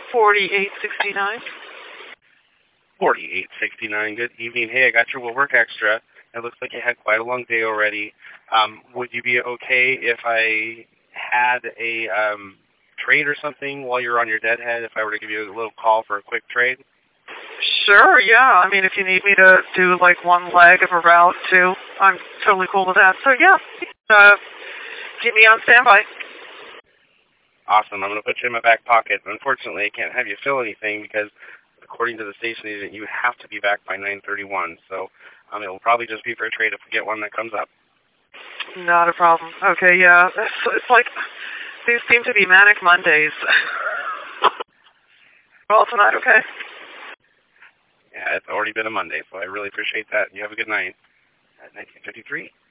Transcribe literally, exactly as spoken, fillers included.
forty-eight sixty-nine. forty-eight sixty-nine. Good evening. Hey, I got your Will Work Extra. It looks like you had quite a long day already. Um, would you be okay if I had a um, trade or something while you're on your deadhead, if I were to give you a little call for a quick trade? Sure, yeah. I mean, if you need me to do, like, one leg of a route, too, I'm totally cool with that. So, yeah, uh, keep me on standby. Awesome. I'm going to put you in my back pocket. Unfortunately, I can't have you fill anything because, according to the station agent, you have to be back by nine thirty-one. So um, it will probably just be for a trade if we get one that comes up. Not a problem. Okay, yeah. It's, it's like, these seem to be manic Mondays. Well, tonight, okay? Yeah, it's already been a Monday, so I really appreciate that. You have a good night. At nineteen fifty-three.